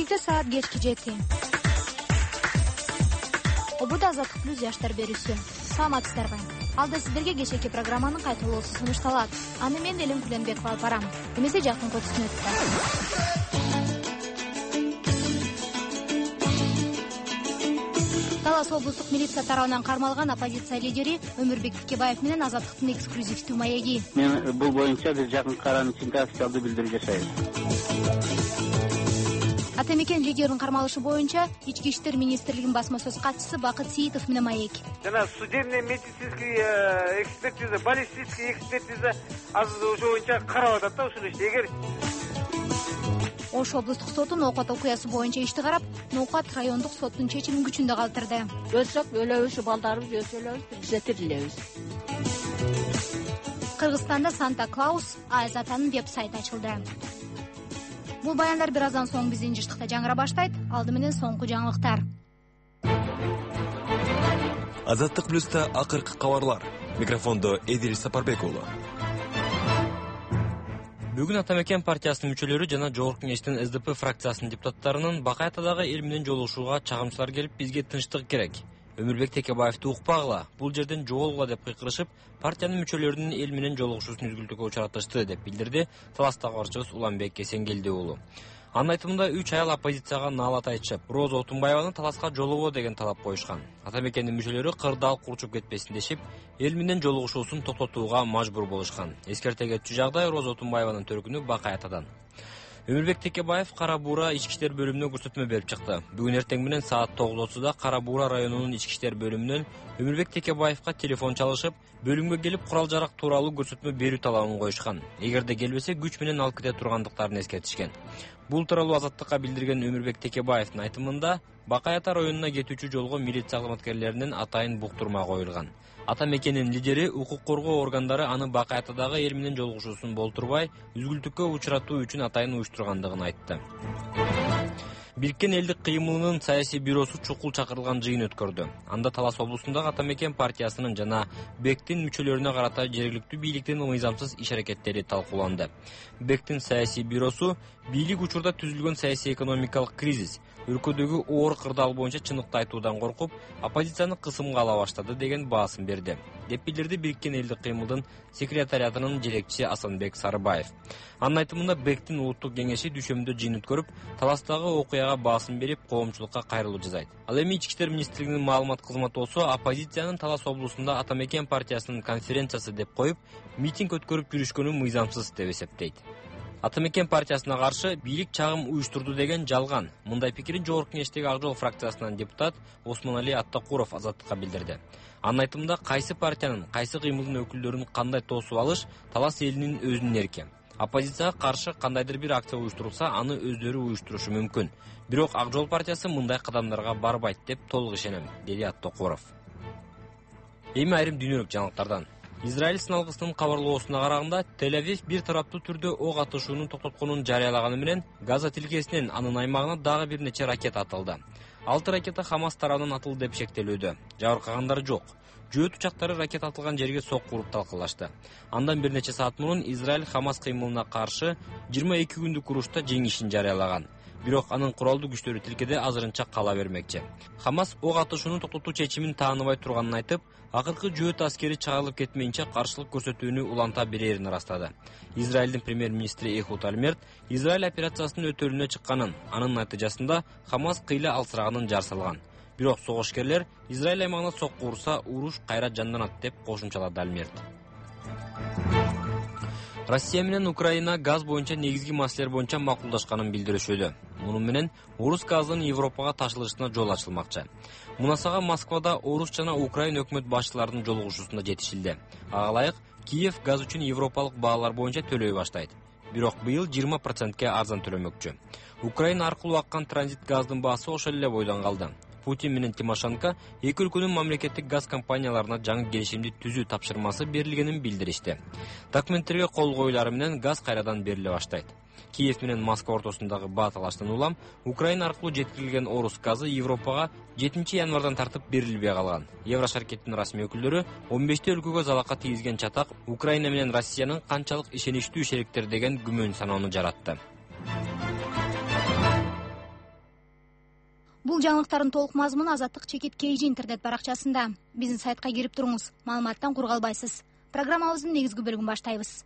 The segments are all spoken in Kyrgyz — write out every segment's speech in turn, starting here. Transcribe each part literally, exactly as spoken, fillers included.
Кечте саат кечки жети. Обуда Азаттык плюс жаштар берүүсү. Саламатсыздарбы? Алда сиздерге кечээки программанын кайталоосу сунушталат. Аны мен Элим Куленбекова алып барам. Эмесе жакын көтүсүн өттү. Талас облустук милиция тарабынан кармалган оппозиция лидери Өмүрбек Текебаев менен Азаттыктын эксклюзивдүү маеги. Мен бул боюнча биз жакын караны ичинде официалдуу билдирүү жасайбыз. Атамекен лидеринин кармалышы боюнча Ички иштер министрлигинин басма сөз катчысы Бакыт Сиитов менен маек. Жана судебный медицинский экспертиза, баллистический экспертиза азыр ошо боюнча карап атат да ушул ишти. Эгер Ош облустук соту Ноокат окуясы боюнча ишти карап, Ноокат райондук соттун чечимин күчүндө калтырды. Өлсөк өлөбүз, балдарыбыз өлсө өлөбүз, биз тирилебиз. Кыргызстанда Санта Клаус АЭС атанын веб-сайты ачылды. Бул баяндар бир аздан соң биздин жыштыкта жаңыра баштайт. Алды менен соңку жаңылыктар. Азаттык плюста акыркы кабарлар. Микрофондо Эдил Сапарбек уулу. Бүгүн Атамекен партиясынын мүчөлөрү жана Жогорку Кеңештин эс дэ пэ фракциясынын депутаттарынын Бакай атадагы эл менен жолугушууга чагымчылар келип, бизге тынчтык керек. Өмүрбек Текебаевди укпагыла, бул жерден жоголгула деп кыйкырышып, партиянын мүчөлөрүнүн эл менен жолугушуусун үзгүлтүүгө учуратышты деп билдирди Таластагы кабарчыбыз Уланбек Эсенгелди уулу. Анын айтымында үч аял оппозицияга наалат айтышып, Роза Отунбаеваны Таласка жолобо деген талап коюшкан. Атамекендин мүчөлөрү кырдаал курчуп кетпесин дешип, эл менен жолугушуусун токтотууга мажбур болушкан. Эскерте кетчү жагдай Роза Отунбаеванын төркүнү Бакай атадан. Өмүрбек Текебаев Кара Буура ички иштер бөлүмүнө көрсөтмө берип чыкты. Бүгүн эртең менен саат тогуз отузда Кара Буура районунун ички иштер бөлүмүнөн Өмүрбек Текебаевга телефон чалышып, бөлүмгө келип курал жарак тууралуу көрсөтмө берүү талабын коюшкан. Эгерде келбесе күч менен алып кете тургандыктарын эскертишкен. Бул тууралуу Азаттыкка билдирген Өмүрбек Текебаевдин айтымында Бакай ата районуна кетүүчү жолго милиция кызматкерлеринин атайын буктурма коюлган. Атамекенин лидери укук коргоо органдары аны Бакай атадагы эл менен жолугушуусун болтурбай, үзгүлтүккө учуратуу үчүн атайын уюштургандыгын айтты. Бириккен элдик кыймылынын саясий бюросу чукул чакырылган жыйын өткөрдү. Анда Талас облусундагы Атамекен партиясынын жана БЭКтин мүчөлөрүнө карата жергиликтүү бийликтин мыйзамсыз иш-аракеттери талкууланды. БЭКтин саясий бюросу бийлик учурда түзүлгөн саясий экономикалык кризис, өлкөдөгү оор кырдаал боюнча чындыкты айтуудан коркуп, оппозицияны кысымга ала баштады деген баасын берди, деп билдирди Бириккен элдик кыймылдын секретариатынын жетекчиси Асанбек Сарыбаев. Анын айтымында БЭКтин улуттук кеңеши дүйшөмдө жыйын өткөрүп, Таластагы окуяга баасын берип, коомчулукка кайрылуу жасайт. Ал эми ички иштер министрлигинин маалымат кызматы болсо, оппозициянын Талас облусунда Атамекен партиясынын конференциясы деп коюп, митинг өткөрүп жүрүшкөнү мыйзамсыз деп эсептейт. Атамекен партиясына каршы бийлик чагым уюштурду деген жалган. Мындай пикирин Жогорку Кеңештеги Ак Жол фракциясынан депутат Осмонали Аттакуров Азаттыкка билдирди. Анын айтымында кайсы партиянын, кайсы кыймылдын өкүлдөрүн кандай тосуп алыш Талас элинин өзүнүн эрки. Оппозицияга каршы кандайдыр бир акция уюштурулса, аны өздөрү уюштурушу мүмкүн. Бирок Ак Жол партиясы мындай кадамдарга барбайт деп толук ишенем, деди Аттакуров. Эми айрым дүйнөлүк жаңылыктардан. Израиль сыналгысынын кабарлоосуна караганда, Тель-Авив бир тараптуу түрдө ок атышууну токтотконун жарыялаганы менен Газа тилкесинен анын аймагына дагы бир нече ракета атылды. Алты ракета Хамас тарабынан атылды деп шектелүүдө. Жабыркагандар жок. Жөөт учактары ракета атылган жерге сокку уруп талкалашты. Андан бир нече саат мурун Израиль Хамас кыймылына каршы жыйырма эки күндүк урушта жеңишин жарыялаган. Бирок анын куралдуу күчтөрү тилкеде азырынча кала бермекчи. Хамас ок атышууну токтотуу чечимин тааныбай турганын айтып, акыркы жөөт аскери чагылып кетмейинче каршылык көрсөтүүнү уланта берерин ырастады. Израилдин премьер-министри Эхуд Альмерт Израиль операциясынын өтөлүнө чыкканын, анын натыйжасында Хамас кыйла алсыраганын жар салган. Бирок согушкерлер Израиль аймагына сокку урса, уруш кайра жанданат деп кошумчалады Альмерт. Россия менен Украина газ боюнча негизги маселелер боюнча макулдашканын билдиришүүдө. Мунун менен орус газынын Европага ташылышына жол ачылмакчы. Мунасага Москвада орус жана Украина өкмөт башчыларынын жолугушуусунда жетишилди. Ага ылайык Киев газ үчүн европалык баалар боюнча төлөй баштайт. Бирок быйыл жыйырма процентке арзан төлөмөкчү. Украина аркылуу аккан транзит газдын баасы ошол эле бойдон калды. Путин менен Тимошенко эки өлкөнүн мамлекеттик газ компанияларына жаңы келишимди түзүү тапшырмасы берилгенин билдиришти. Документтерге кол коюлары менен газ кайрадан бериле баштайт. Киев менен Москва ортосундагы баа талаштан улам Украина аркылуу жеткирилген орус газы Европага жетинчи январдан тартып берилбей калган. Еврошаркеттин расмий өкүлдөрү он беште өлкөгө залака тийгизген чатак Украина менен Россиянын канчалык ишеничтүү шериктер деген күмөн саноону жаратты. Бул жаңылыктардын толук мазмуну Азаттык чекит Кейжи интернет баракчасында. Биздин сайтка кирип туруңуз, маалыматтан кур калбайсыз. Программабыздын негизги бөлүгүн баштайбыз.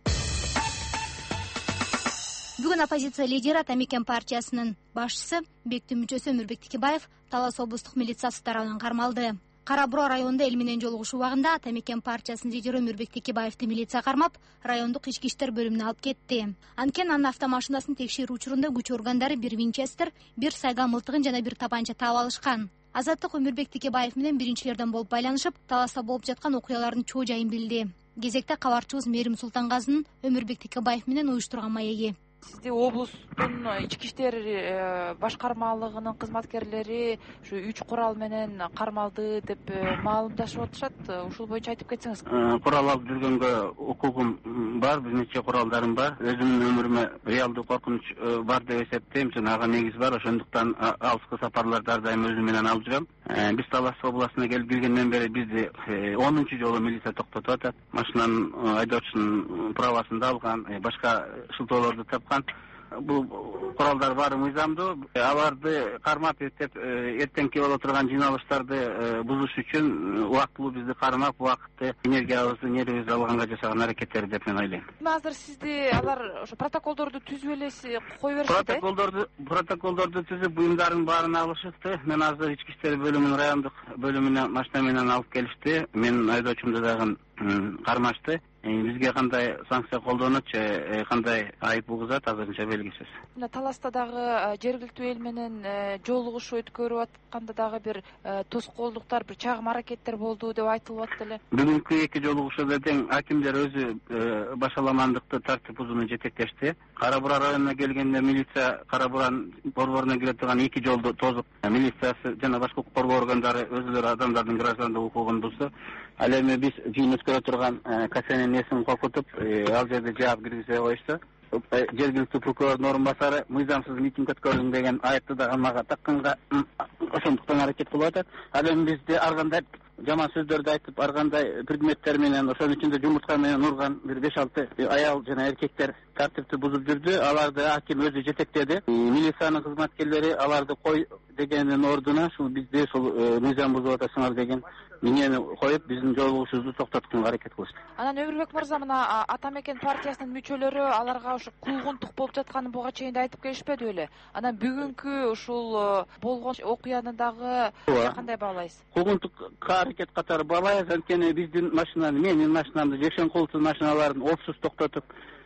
Бүгүн оппозиция лидери Ата Мекен партиясынын башчысы Бектин мүчөсү Өмүрбек Текебаев Талас облустук милициясы тарабынан кармалды. Кара Буруу районунда эл менен жолугушуу убагында Ата Мекен партиясынын лидери Өмүрбек Текебаевди милиция кармап, райондук ички иштер бөлүмүнө алып кетти. Анткени анын автомашинасын текшерүү учурунда күч органдары бир Винчестер, бир сайга мылтыгын жана бир тапанча таап алышкан. Азаттык Өмүрбек Текебаев менен биринчилерден болуп байланышып, Таласта болуп жаткан окуялардын чоо жайын билди. Кезекте кабарчыбыз Мээрим Султангазынын Өмүрбек Текебаев менен уюштурган маеги. Сизди облустун ички иштер башкармалыгынын кызматкерлери ушу үч курал менен кармалды деп маалымдашып атышат. Ушул боюнча айтып кетсеңиз. Курал алып жүргөнгө укугум бар, бир нече куралдарым бар. Өзүмдүн өмүрүмө реалдуу коркунуч бар деп эсептейм. Жана ага негиз бар. Ошондуктан алыскы сапарларды ар дайым өзүм менен алып жүрөм. Биз Талас областына келип келгенден бери бизди онунчу жолу милиция токтотуп атат. Машинанын айдоочунун правасын да алган, башка шылтоолорду тапкан. Бул куралдар баары мыйзамдуу. Аларды кармап эптеп эртеңки боло турган жыйналыштарды бузуш үчүн убактылуу бизди кармап, убакытты энергиябызды, нервибизди алганга жасаган аракеттери деп мен ойлойм. Азыр сизди алар ошо протоколдорду түзүп эле кое беришти. Протоколдорду протоколдорду түзүп, буюмдардын баарын алышыпты. Мен азыр ички иштер бөлүмүнүн райондук бөлүмүнө машина менен алып келишти. Менин айдоочумду дагы кармашты. Бизге кандай санкция колдонот же кандай айып угузат азырынча белгисиз. Мына Таласта дагы жергиликтүү эл менен жолугушуу өткөрүп атканда дагы бир тоскоолдуктар, бир чагым аракеттер болду деп айтылып атты эле. Бүгүнкү эки жолугушууда тең акимдер өзү башаламандыкты, тартип бузууну жетектешти. Кара Буруу районуна келгенде милиция Кара Буруунун борборуна кире турган эки жолду тозуп, милициясы жана башка укук коргоо органдары өзүлөрү адамдардын граждандык укугун бузду. Ал эми биз жыйын өткөрө турган касенин несин коркутуп, ал жерде жаап киргизе коюшту. Жергиликтүү прокурордун орун басары мыйзамсыз митинг өткөрдүм деген айыпты дагы мага такканга ошондуктан аракет кылып атат. Ал эми бизди ар кандай жаман сөздөрдү айтып, ар кандай предметтер менен, ошонун ичинде жумуртка менен урган бир беш алты аял жана эркектер тартипти бузуп жүрдү. Аларды аким өзү жетектеди. Милициянын кызматкерлери аларды кой дегендин ордуна ушул бизди ушул мыйзам бузуп атасыңар деген мени коюп, биздин жолугушуубузду токтотконго аракет кылышты. Анан Өмүрбек мырза, мына Ата Мекен партиясынын мүчөлөрү аларга ушу куугунтук болуп жатканын буга чейин айтып келишпеди беле? Анан бүгүнкү ушул болгон окуяны дагы кандай баалайсыз? Куугунтукка аракет катары баалайбыз. Анткени биздин машинаны, менин машинамды, Жекшенкуловдун машиналарын опсуз токтотуп,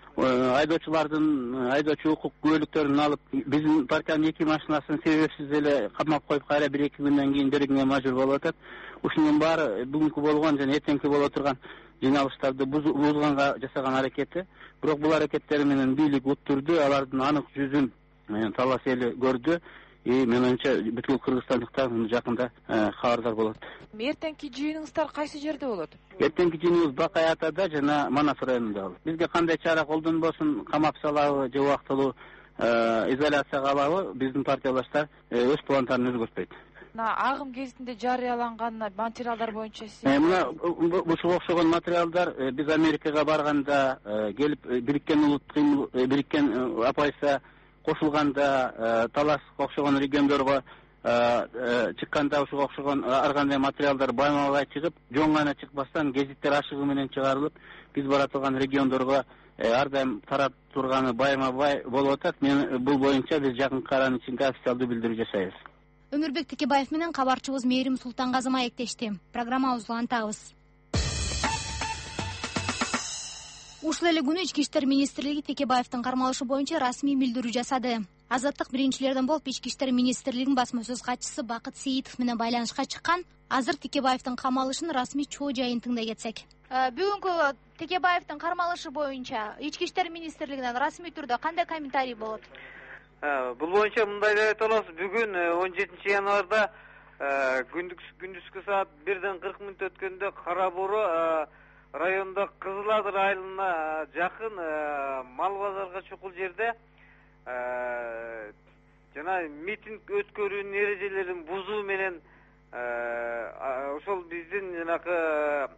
айдоочулардын айдоочу укук күбөлүктөрүн алып, биздин партиянын эки машинасын себепсиз эле камап коюп, кайра бир эки күндөн кийин берүүгө мажбур болуп атат. Ушунун баары бүгүнкү болгон жана эртеңки боло турган жыйналыштарды бузганга жасаган аракети. Бирок бул аракеттери менен бийлик уттурду, алардын анык жүзүн Талас эли көрдү. И мен оюмча бүткүл кыргызстандыктар муну жакында кабардар болот. Эртеңки жыйыныңыздар кайсы жерде болот? Эртеңки жыйыныбыз Бакай Атада жана Манас районунда болот. Бизге кандай чара колдонбосун, камап салабы же убактылуу изоляцияга алабы, биздин партиялаштар өз пландарын өзгөртпөйт. Агым кезинде жарыяланган материалдар боюнча сиз мына ушуга окшогон материалдар биз Америкага барганда келип Бириккен улут кыймыл Бириккен апайса кошулганда, Таласка окшогон региондорго чыкканда ушуга окшогон ар кандай материалдар байма-бай чыгып, жон гана чыкпастан гезиттер ашыгы менен чыгарылып, биз бара турган региондорго ар дайым тарап турганы байма-бай болуп атат. Мен бул боюнча биз жакынкы аранын ичинде официалдуу билдирүү жасайбыз. Өмүрбек Текебаев менен кабарчыбыз Мээрим Султангазы маектешти. Программабызды улантабыз. Ушул эле күнү Ички иштер министрлиги Текебаевдин кармалышы боюнча расмий билдирүү жасады. Азаттык биринчилерден болуп Ички иштер министрлигинин басма сөз катчысы Бакыт Сейитов менен байланышка чыккан. Азыр Текебаевдин камалышынын расмий чоо жайын тыңдай кетсек. Бүгүнкү Текебаевдин кармалышы боюнча Ички иштер министрлигинен расмий түрдө кандай комментарий болот? Бул боюнча мындай деп айта алабыз. Бүгүн он жетинчи январда күндүзгү саат бирден кырк мүнөт өткөндө Кара Буруу райондо Кызыл Адыр айылына жакын мал базарга чукул жерде жана митинг өткөрүүнүн эрежелерин бузуу менен ошол биздин жанагы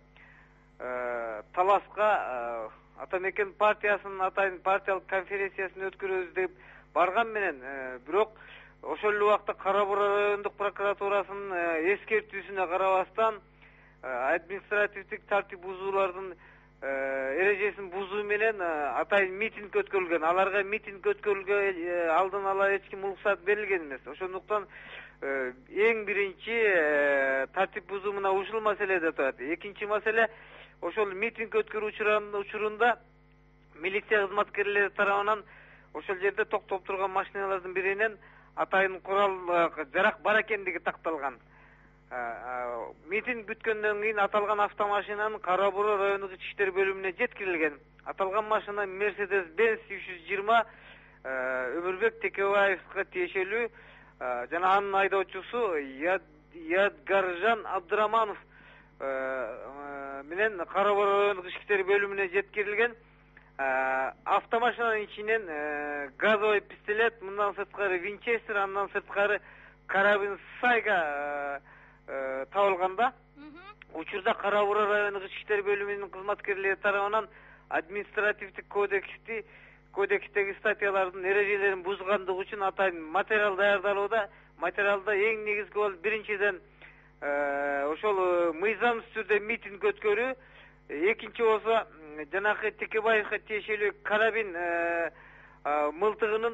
Таласка Ата Мекен партиясынын атайын партиялык конференциясын өткөрөбүз деп барган менен, бирок ошол эле убакта Кара Бура райондук прокуратурасынын эскертүүсүнө карабастан административдик тартип бузуулардын эрежесин бузуу менен атайын митинг өткөрүлгөн. Аларга митинг өткөрүлгө алдын ала эч ким уруксат берилген эмес. Ошондуктан эң биринчи тартип бузуу мына ушул маселеде турат. Экинчи маселе ошол митинг өткөрүү учурунда милиция кызматкерлери тарабынан ошол жерде токтоп турган машиналардын биринен атайын курал жарак бар экендиги такталган. Митинг бүткөндөн кийин аталган автомашинанын Кара Бура райондук ички иштер бөлүмүнө жеткирилген. Аталган машина Mercedes Benz үч жүз жыйырма Өмүрбек Текебаевга тиешелүү жана анын айдоочусу Ядгаржан Абдыраманов менен Кара Бура райондук ички иштер бөлүмүнө жеткирилген. Автомашинанын ичинен газовый пистолет, мындан сырткары Винчестер, андан сырткары карабин Сайга табылганда. Учурда Кара Бура райондук ички иштер бөлүмүнүн кызматкерлери тарабынан административдик кодексти кодекстеги статьялардын эрежелерин бузгандыгы үчүн атайын материал даярдалууда. Материалда эң негизги болуп биринчиден ошол мыйзамсыз түрдө митинг өткөрүү, экинчи болсо жанагы Текебаевга тиешелүү карабин мылтыгынын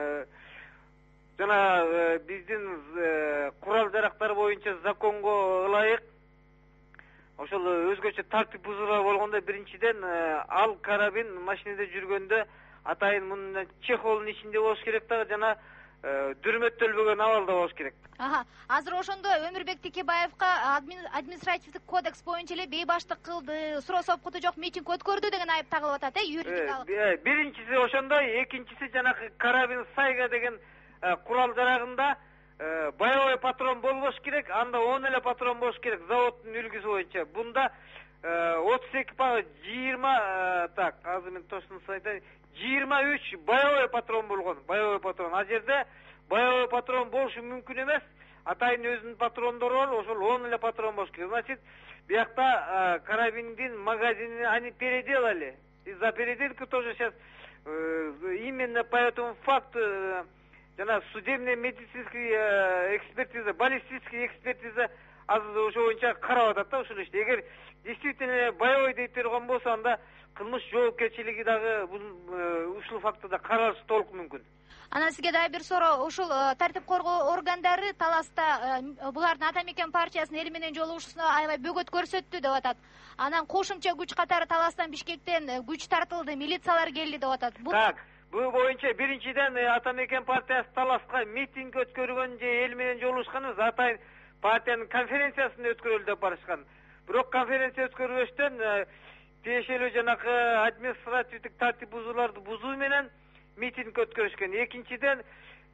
жана биздин курал жарактар боюнча законго ылайык ошол өзгөчө тартип бузуулар болгондо биринчиден ал карабин машинеде жүргөндө атайын мындан чехолдун ичинде болуш керек да жана дүрмөттөлбөгөн абалда болуш керек. Азыр ошондо Өмүрбек Текебаевга административдик кодекс боюнча эле бейбаштык кылды, суроо сопкуту жок митинг өткөрдү деген айып тагылып атат, э, юридикалык. Биринчиси ошондой, экинчиси жанагы карабин Сайга деген курал жарагында боевой патрон болбош керек, анда он эле патрон болуш керек заводдун үлгүсү боюнча. Бунда отуз эки жыйырма так, азыр мен точно айтайын, жыйырма үч боевой патрон болгон, боевой патрон. А жерде боевой патрон болушу мүмкүн эмес. Атайын өзүнүн патрондору бар, ошол он эле патрон болуш керек. Значит, биякта карабиндин магазинин они переделали. И за переделку тоже сейчас именно по этому факту жана судебная медицинская экспертиза, баллистическая экспертиза азыр ошо боюнча карап атат да ушул ишти. Эгер действительно боевой дейт турган болсо, анда кылмыш жоопкерчилиги дагы ушул фактыда каралышы толук мүмкүн. Анан сизге дагы бир суроо, ушул тартип коргоо органдары таласта булардын Ата Мекен партиясынын эл менен жолугушуусуна аябай бөгөт көрсөттү деп атат. Анан кошумча күч катары Таластан Бишкектен күч тартылды, милициялар келди деп атат. Так, бул боюнча биринчиден Ата Мекен партиясы Таласка митинг өткөргөн же эл менен жолугушкан эмес, атайын партиянын конференциясын өткөрөлү деп барышкан. Бирок конференция өткөрбөстөн тиешелүү жанагы административдик тартип бузууларды бузуу менен митинг өткөрүшкөн. Экинчиден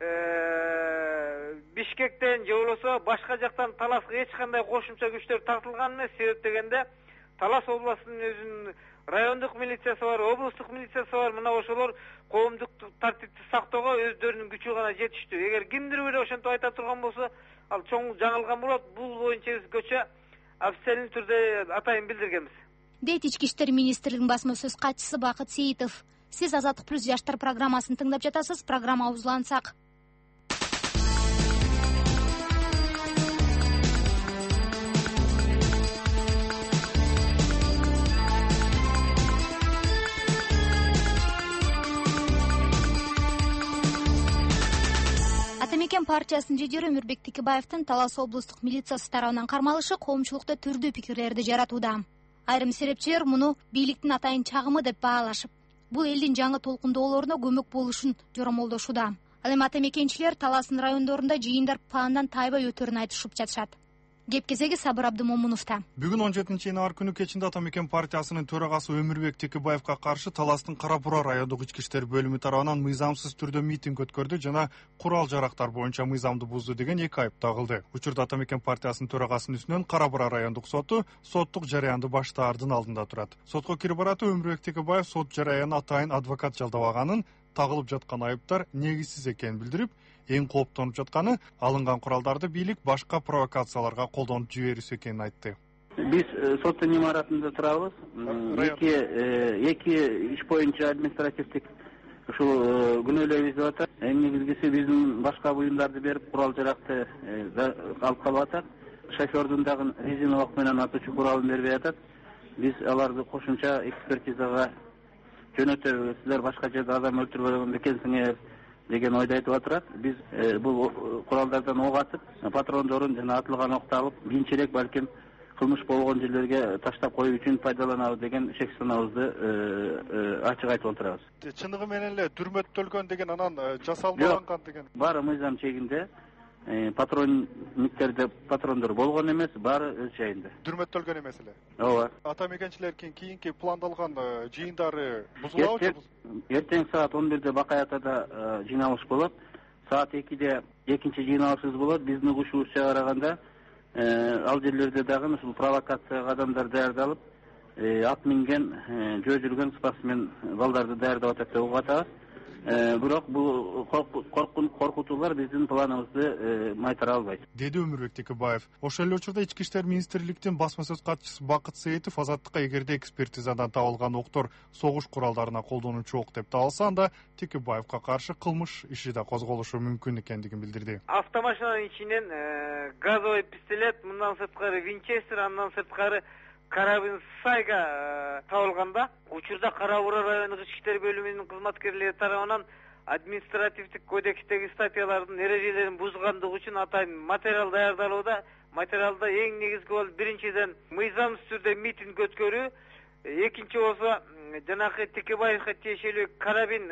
Бишкектен же болбосо башка жактан Таласка эч кандай кошумча күчтөр тартылган эмес. Себеп дегенде Талас областынын өзүнүн райондук милициясы бар, облустук милициясы бар. Мына ошолор коомдук тартипти сактоого өздөрүнүн күчү гана жетиштүү. Эгер кимдир бир ошентип айта турган болсо, ал чоң жаңылган болот. Бул боюнча өзгөчө официалдуу түрдө атайын билдиргенбиз. Дейт Ички иштер министрлигинин басма сөз катчысы Бакыт Сейитов. Сиз Азаттык плюс жаштар программасын тыңдап жатасыз. Программабыз улансак. Ата Мекен партиясынын лидери Өмүрбек Текебаевдин Талас облустук милициясы тарабынан кармалышы коомчулукта түрдүү пикирлерди жаратууда. Айрым серепчилер муну бийликтин атайын чагымы деп баалашып, бул элдин жаңы толкундоолоруна көмөк болушун жоромолдошууда. Ал эми Ата Мекенчилер Таластын райондорунда жыйындар пландан тайбай өтөрүн айтышып жатышат. Кеп кезеги Сабыр Абдымомуновдо. Бүгүн он жетинчи январь күнү кечинде Ата Мекен партиясынын төрагасы Өмүрбек Текебаевга каршы Таластын Кара Бура райондук ички иштер бөлүмү тарабынан мыйзамсыз түрдө митинг өткөрдү жана курал жарактар боюнча мыйзамды бузду деген эки айып тагылды. Учурда Ата Мекен партиясынын төрагасынын үстүнөн Кара Бура райондук соту соттук жараянды баштаардын алдында турат. Сотко кирип баратып Өмүрбек Текебаев сот жараянын атайын адвокат жалдабаганын, тагылып жаткан айыптар негизсиз экенин билдирип, эң кооптонуп жатканы алынган куралдарды бийлик башка провокацияларга колдонуп жиберүүсү экенин айтты. Биз соттун имаратында турабыз. Эки эки иш боюнча административдик ушул күнөөлөйбүз деп атат. Эң негизгиси биздин башка буюмдарды берип курал жаракты алып калып атат. Шофердун дагы резиновок менен атуучу куралын бербей атат. Биз аларды кошумча экспертизага жөнөтөбүз. Силер башка жерде адам өлтүрбөгөн экенсиңер деген ойду айтып атышат. Биз бул куралдардан ок атып, патрондорун жана атылган окты алып, кийинчерээк балким кылмыш болгон жерлерге таштап коюу үчүн пайдаланабыз деген шек санабызды ачык айтып отурабыз. Чындыгы менен эле дүрмөттөлгөн деген анан жасалмаган деген. Баары мыйзам чегинде. Патронниктерде патрондор болгон эмес, баары өз жайында. Дүрмөттөлгөн эмес эле. Ооба. Ата мекенчилердин кийинки пландалган жыйындары бузулабы? Эртең саат он бирде Бакаятада жыйналыш болот. Саат экиде экинчи жыйналышыбыз болот. Биздин угушубузча караганда ал жерлерде дагы ушул провокацияга адамдар даярдалып, ат минген, жөө жүргөн спортсмен балдарды даярдап атат деп угуп атабыз. Бирок бул коркутуулар биздин планыбызды майтара албайт, деди Өмүрбек Текебаев. Ошол эле учурда Ички иштер министрликтин басма сөз катчысы Бакыт Сейитов азаттыкка эгерде экспертизадан табылган октор согуш куралдарына колдонуучу ок деп табылса, анда Текебаевка каршы кылмыш иши да козголушу мүмкүн экендигин билдирди. Автомашинанын ичинен газовый пистолет, мындан сырткары Винчестер, андан сырткары карабин Сайга табылганда, учурда Кара Бура райондук ички иштер бөлүмүнүн кызматкерлери тарабынан административдик кодекстеги статьялардын эрежелерин бузгандыгы үчүн атайын материал даярдалууда. Материалда эң негизги болуп биринчиден мыйзамсыз түрдө митинг өткөрүү, экинчи болсо жанагы Текебаевка тиешелүү карабин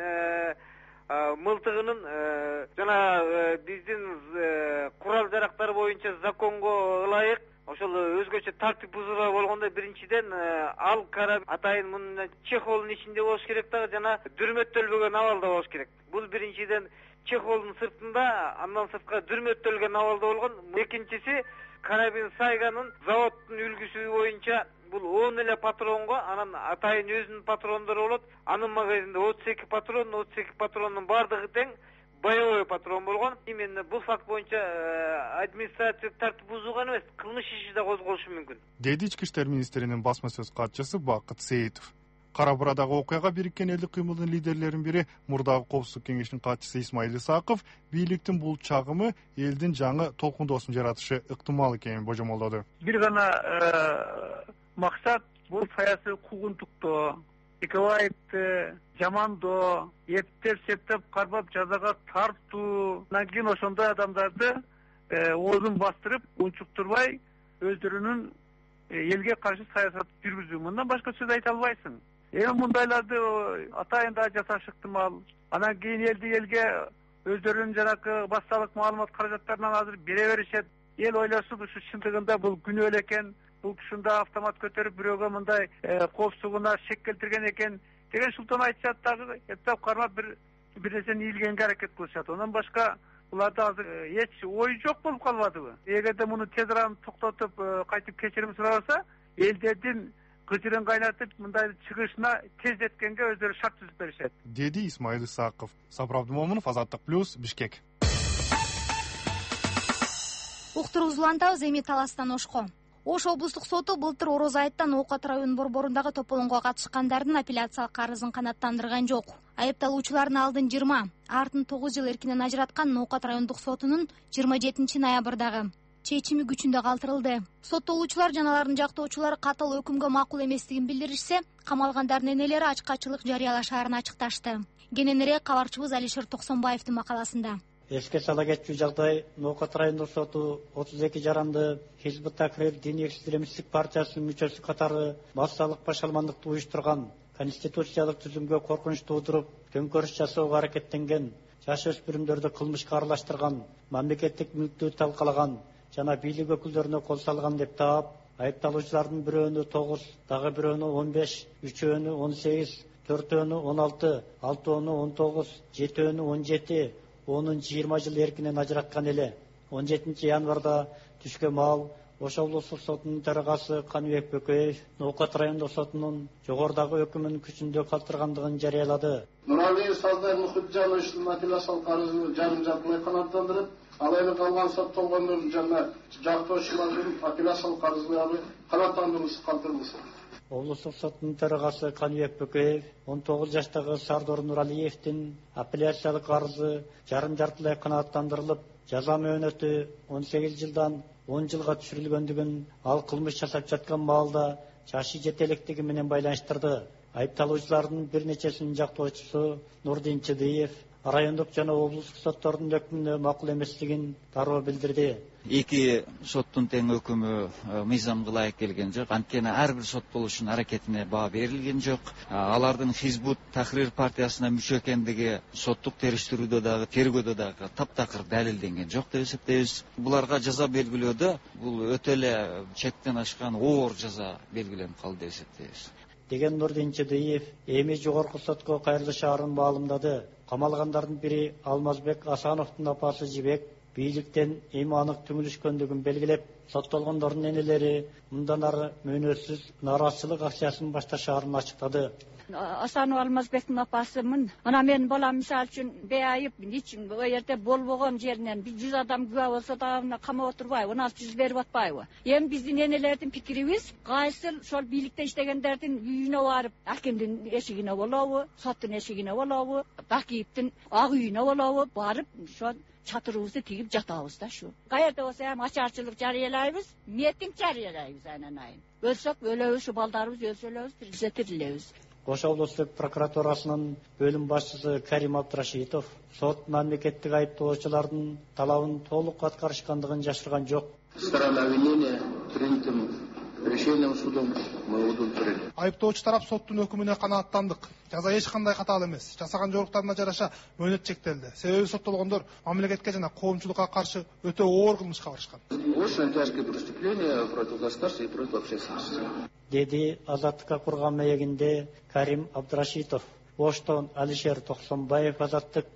мылтыгынын жана биздин курал жарактар боюнча законго ылайык ошол өзгөчө тартип бузуулар болгондо биринчиден ал карабин атайын мындай чехолдун ичинде болуш керек дагы, жана дүрмөттөлбөгөн абалда болуш керек. Бул биринчиден чехолдун сыртында, андан сырткары дүрмөттөлгөн абалда болгон. Экинчиси карабин Сайганын заводдун үлгүсү боюнча бул он эле патронго, анан атайын өзүнүн патрондору болот. Анын магазинде отуз эки патрон, отуз эки патрондун бардыгы тең боевой патрон болгон. Именно бул факт боюнча административдик тартип бузууган эмес, кылмыш иши да козголушу мүмкүн, деди Ички иштер министринин басма сөз катчысы Бакыт Сейитов. Кара Бурадагы окуяга Бириккен элдик кыймылдын лидерлеринин бири, мурдагы Коопсуздук кеңешинин катчысы Исмаил Исаков бийликтин бул чагымы элдин жаңы толкундоосун жаратышы ыктымал экенин божомолдоду. Бир гана максат бул саясий куугунтуктоо, Текебаевди жамандоо, эптеп септеп кармап жазага тартуу, анан кийин ошондой адамдарды оозун бастырып, унчуктурбай өздөрүнүн элге каршы саясат жүргүзүү. Мындан башка сөз айта албайсың. Эми мындайларды атайын да жасаш ыктымал. Анан кийин элди элге өздөрүнүн жанакы башталык маалымат каражаттарынан азыр бере беришет. Эл ойлошсун, ушу чындыгында бул күнөө экен, бул ушунда автомат көтөрүп бирөөгө мындай коопсуздугуна шек келтирген экен деген шултан айтышат дагы, эптеп кармап бир бир нерсени ийилгенге аракет кылышат. Ондан башка буларда азыр эч ой жок болуп калбадыбы? Эгерде муну тез арада токтотуп кайтып кечирим сураса, элдердин кычырын кайнатып мындай чыгышына тез жеткенге өздөрү шарт түзүп беришет, деди Исмаил Исаков. Сапар Абдымомунов, Азаттык плюс, Бишкек. Уктурузулу антабыз, эми таластан Ошко. Ош облустук соту былтыр Ороз айттан Оокат район борборундагы тополоңго катышкандардын апелляциялык карызын канааттандырган жок. Айыпталуучулардын алдын жыйырма, артын тогуз жыл эркинен ажыраткан Оокат райондук сотунун жыйырма жетинчи ноябрдагы чечими күчүндө калтырылды. Соттолуучулар жана алардын жактоочулары катыл өкүмгө макул эместигин билдиришсе, камалгандардын энелери ачкачылык жарыялашаарын ачыкташты. Кененирээк кабарчыбыз Алишер Токсонбаевдин макаласында. Эске сала кетчү жагдай, Оокат райондук соту отуз эки жаранды Хизбут Тахрир диний экстремисттик партиясынын мүчөсү катары массалык башалмандыкты уюштурган, конституциялык түзүмгө коркунуч туудуруп, төңкөрүш жасоого аракеттенген, жаш өспүрүмдөрдү кылмышка аралаштырган, мамлекеттик мүлктү талкалаган жана бийлик өкүлдөрүнө кол салган деп таап, айыпталуучулардын бирөөнү тогуз, дагы бирөөнү он беш, үчөөнү он сегиз, төртөөнү он алты, алтөөнү он тогуз, жетөөнү он жети, онунчу жыйырма жыл эркинен ажыраткан эле. он жетинчи январда түшкө маал Ош облустук сотунун төрагасы Каныбек Бөкөев Оокат райондук сотунун жогорудагы өкүмүн күчүндө калтыргандыгын жарыялады. Нурали Саздай Мухитжановичтин апелляциялык карызын жарым жартылай канааттандырып, ал эми калган соттолгондордун жана жактоочулардын апелляциялык карыздары канааттандырылышы калтырылсын. облустук соттун төрагасы Каныбек Бөкеев он тогуз жаштагы Сардор Нуралиевдин апелляциялык арызы жарым жартылай канааттандырылып, жаза мөөнөтү он сегиз жылдан он жылга түшүрүлгөндүгүн, ал кылмыш жасап жаткан маалда жашы жете электиги менен байланыштырды. Айыпталуучулардын бир нечесинин жактоочусу Нурдин Чыдыев райондук жана облустук соттордун өкмүнө макул эместигин дароо билдирди. Эки соттун тең өкүмү мыйзамга ылайык келген жок. Анткени ар бир сот болушунун аракетине баа берилген жок. Алардын Хизбут Тахрир партиясына мүчө экендиги соттук териштирүүдө дагы, тергөөдө дагы таптакыр далилденген жок деп эсептейбиз. Буларга жаза белгилөөдө бул өтө эле чектен ашкан оор жаза белгиленип калды деп эсептейбиз. Деген Нурдин Чыдыев эми жогорку сотко кайрылышаарын маалымдады. Камалгандардын бири Алмазбек Асановдун апасы Жибек бийликтен эми анык түңүлүшкөндүгүн белгилеп, соттолгондордун энелери мындан ары мөөнөтсүз нааразычылык акциясын башташаарын ачыктады. Асанов Алмазбектин апасымын. Мына мен балам мисалы үчүн бейайып, ичим о жерде болбогон жеринен бир жүз адам күбө болсо да камап отурбайбы, он алты жүз берип атпайбы. Эми биздин энелердин пикирибиз, кайсыл ошол бийликте иштегендердин үйүнө барып, акимдин эшигине болобу, соттун эшигине болобу, Бакиевдин ак үйүнө болобу, барып ошол чатырыбызды тигип жатабыз да шу. Каерде болсо эми ачарчылык жарыялайбыз, митинг жарыялайбыз анан айын. Өлсөк өлөбүз, шу балдарыбыз өлсө өлөбүз, тирилсе тирилебиз. Кош облустук прокуратурасынын бөлүм башчысы Карим Абдрашитов сот мамлекеттик айыптоочулардын талабын толук аткарышкандыгын жашырган жок. Сторона обвинения принятым решением судом мы удовлетворены. Айыптоочу тарап соттун өкүмүнө канааттандык. Жаза эч кандай катаал эмес. Жасаган жоруктарына жараша мөөнөт чектелди. Себеби соттолгондор мамлекетке жана коомчулукка каршы өтө оор кылмышка барышкан. Очень тяжкое преступление против государства и против общественности. Деди Азаттыкка курган маегинде Карим Абдрашитов. Оштон Алишер Токсонбаев, Азаттык.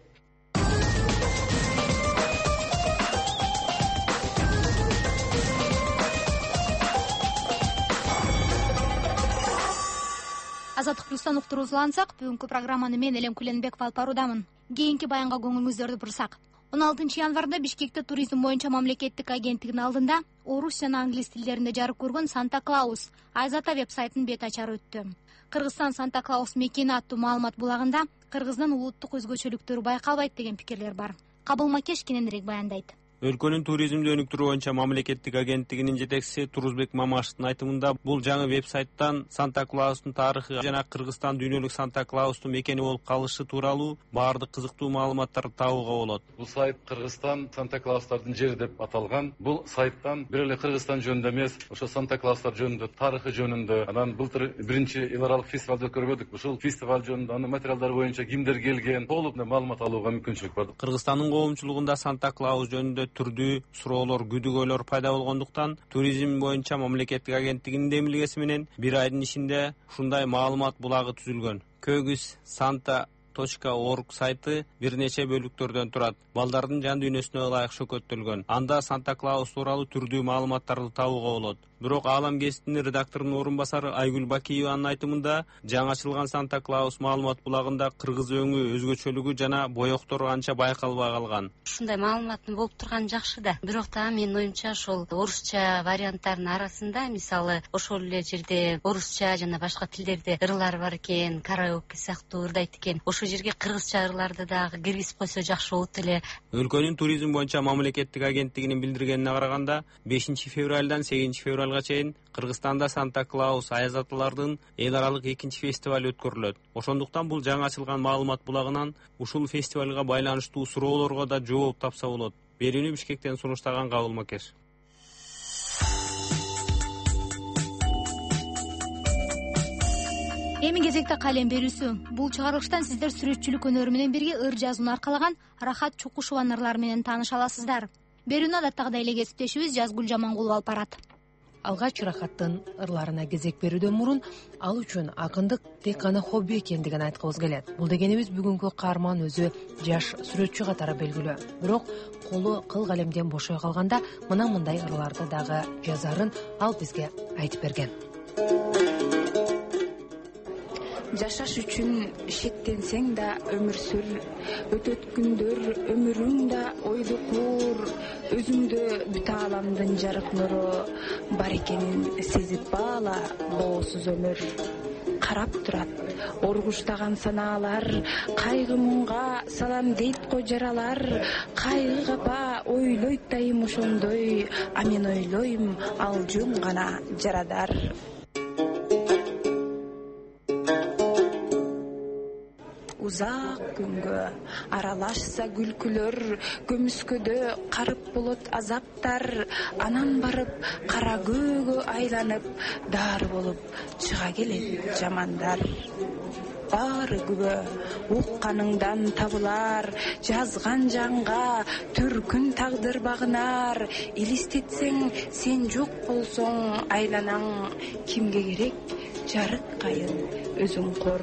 Азаттык плюстан уктуруусулансак, бүгүнкү программаны мен Элем Куленбеков алып баруудамын. Кийинки баянга көңүлүңүздөрдү бурсак. он алтынчы январда Бишкекте туризм боюнча мамлекеттик агенттигинин алдында орус жана англис тилдеринде жарык көргөн Санта Клаус Айзата веб-сайтынын бет ачары өттү. Кыргызстан Санта Клаус мекени аттуу маалымат булагында Кыргыздын улуттук өзгөчөлүктөрү байкалбайт деген пикирлер бар. Кабыл Макеш кененирээк баяндайт. Өлкөнүн туризмди өнүктүрүү боюнча мамлекеттик агенттигинин жетекчиси Турузбек Мамашевдин айтымында бул жаңы веб-сайттан Санта Клаустун тарыхы жана Кыргызстан дүйнөлүк Санта Клаустун мекени болуп калышы тууралуу баардык кызыктуу маалыматтарды табууга болот. Бул сайт Кыргызстан Санта Клаустардын жери деп аталган. Бул сайттан бир эле Кыргызстан жөнүндө эмес, ошо Санта Клаустар жөнүндө, тарыхы жөнүндө, анан былтыр биринчи эл аралык фестивалды өткөрбөдүк. Ушул фестиваль жөнүндө, анын материалдары боюнча кимдер келген, толук маалымат алууга мүмкүнчүлүк бар. Кыргызстандын коомчулугунда Санта Клаус жөнүндө түрдүү суроолор, күдүгөйлөр пайда болгондуктан туризм боюнча мамлекеттик агенттигинин демилгеси менен бир айдын ичинде ушундай маалымат булагы түзүлгөн. Көгүс санта точка орг сайты бир нече бөлүктөрдөн турат. Балдардын жан дүйнөсүнө ылайык шөкөттөлгөн. Анда Санта Клаус тууралуу түрдүү маалыматтарды табууга болот. Бирок Аалам гезитинин редакторунун орун басары Айгүл Бакиеванын айтымында жаңы ачылган Санта Клаус маалымат булагында кыргыз өңү, өзгөчөлүгү жана боектор анча байкалбай калган. Ушундай маалыматтын болуп турганы жакшы да. Бирок да менин оюмча ошол орусча варианттардын арасында, мисалы, ошол эле жерде орусча жана башка тилдерде ырлар бар экен, караоке сыяктуу ырдайт экен. Ошол жерге кыргызча ырларды дагы киргизип койсо жакшы болот эле. Өлкөнүн туризм боюнча мамлекеттик агенттигинин билдиргенине караганда, бешинчи февралдан сегизинчи февралга чейин Кыргызстанда Санта Клаус Айзаталардын эл аралык экинчи фестивалы өткөрүлөт. Ошондуктан бул жаңы ачылган маалымат булагынан ушул фестивалга байланыштуу суроолорго да жооп тапса болот. Берүүнү Бишкектен сунуштаган Кабыл Макеш. Эми кезекте калем берүүсү. Бул чыгарылыштан сиздер сүрөтчүлүк өнөрү менен бирге ыр жазууну аркалаган Рахат Чукушеванын ырлары менен тааныша аласыздар. Берүүнү адаттагыдай эле кесиптешибиз Жазгүл Жамангулова алып барат. Алгач Рахаттын ырларына кезек берүүдөн мурун ал үчүн акындык тек гана хобби экендигин айткыбыз келет. Бул дегенибиз бүгүнкү каарман өзү жаш сүрөтчү катары белгилүү. Бирок колу кыл калемден бошой калганда мына мындай ырларды дагы жазарын ал бизге айтып берген. жашаш үчүн шектенсең да өмүр сүр, өтөт күндөр өмүрүң да ойлу куур, өзүңдө бүт ааламдын жарык нуру бар экенин сезип баала боосуз өмүр. Карап турат оргуштаган санаалар, кайгы муңга салам дейт го жаралар, кайгы капа ойлойт дайым ошондой, а мен ойлойм ал жөн гана жарадар. Узак күнгө аралашса күлкүлөр, көмүскөдө карып болот азаптар, анан барып кара көөгө айланып дар болуп чыга келет жамандар. Баары күбө укканыңдан табылар, жазган жанга төркүн тагдыр багынар, элестетсең сен жок болсоң айланаң, кимге керек жарык кайын өзүң кор.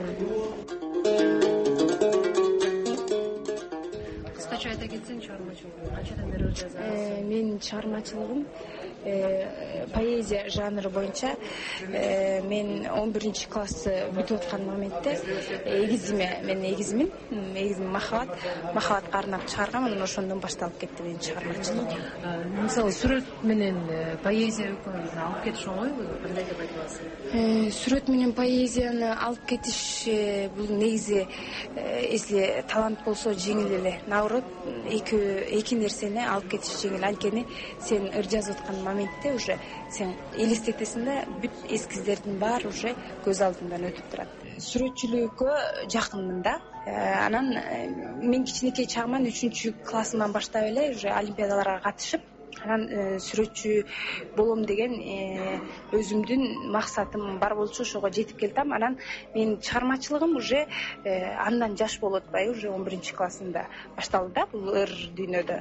Кыскача айта кетсең, чыгармачылыгың канчадан бери жазасың? Мен чыгармачылыгым поэзия жанры боюнча мен он биринчи классты бүтүп аткан моментте эгизиме, мен эгизимин, эгизим Махабат, Махабатка арнап чыгаргам, анан ошондон башталып кетти менин чыгармачылыгым. Мисалы сүрөт менен поэзия экөөнүн алып кетиш оңойбу? Кандай деп айта аласың? Сүрөт менен поэзияны алып кетиш бул негизи если талант болсо жеңил эле. Наоборот, эки нерсени алып кетиш жеңил. Анткени сен ыр жазып аткан моментте уже сен элестетесиң да бүт эскиздердин баары уже көз алдыңдан өтүп турат. Сүрөтчүлүккө жакынмын да. Анан мен кичинекей чагыман үчүнчү классыман баштап эле уже олимпиадаларга катышып, анан сүрөтчү болом деген өзүмдүн максатым бар болчу, ошого жетип келдим. Анан менин чыгармачылыгым уже андан жаш болуп атпайбы, уже он биринчи классымда башталды да бул ыр дүйнөдө.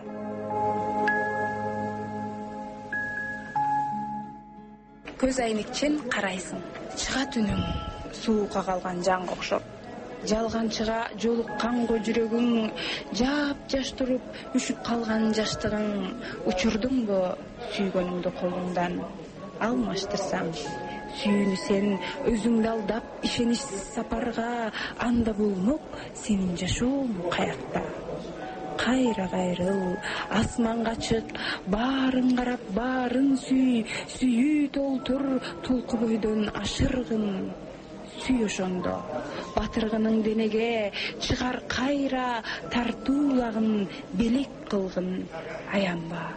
Көз айнекчен карайсың, чыга түнүң сууга калган жанга окшоп. Жалганчыга жолукканго жүрөгүң, жап жаш туруп үшүп калган жаштыгың, учурдуңбу сүйгөнүңдү колуңдан алмаштырсаң. Сүйүүнү сен өзүңдү алдап, ишеничсиз сапарга, анда болмок сенин жашооң каякта. Кайра кайрыл, асманга чык, баарын карап, баарын сүй, сүйүү толтур, толку бойдон ашыргын. Сүй ошондо, батыргының денеге, чыгар кайра, тартуулагын, белек кылгын, аянба.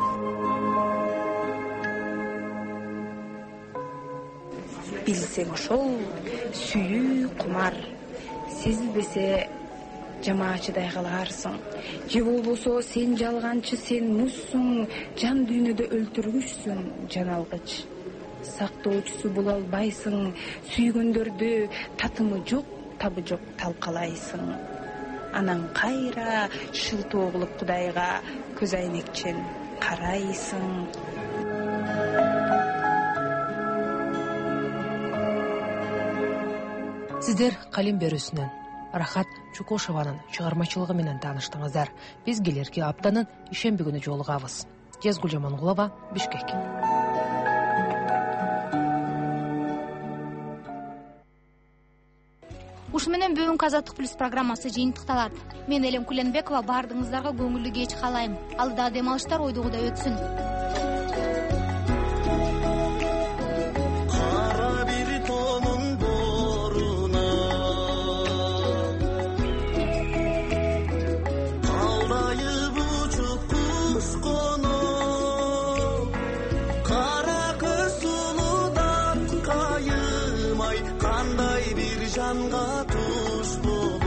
Билсең ошол, сүйүү кумар, сезилбесе жамаачыдай каларсың. Же болбосо сен жалганчы, сен музсуң, жан дүйнөдө өлтүргүчсүң, жан алгыч. Сактоочусу боло албайсың, сүйгөндөрдү татымы жок, табы жок талкалайсың. Анан кайра шылтоо кылып Кудайга көз айнекчен карайсың. Сиздер калем берүүсүнөн Рахат Чукошеванын чыгармачылыгы менен тааныштыңыздар. Биз келерки аптанын ишемби күнү жолугабыз. Жезгүл Жамангулова, Бишкек. Ушу менен бүгүнкү Азаттык плюс программасы жыйынтыкталат. Мен Элем Куленбекова баардыгыңыздарга көңүлдүү кеч каалайм. Алдыдагы дем алыштар ойдугуда өтсүн. Жанга туш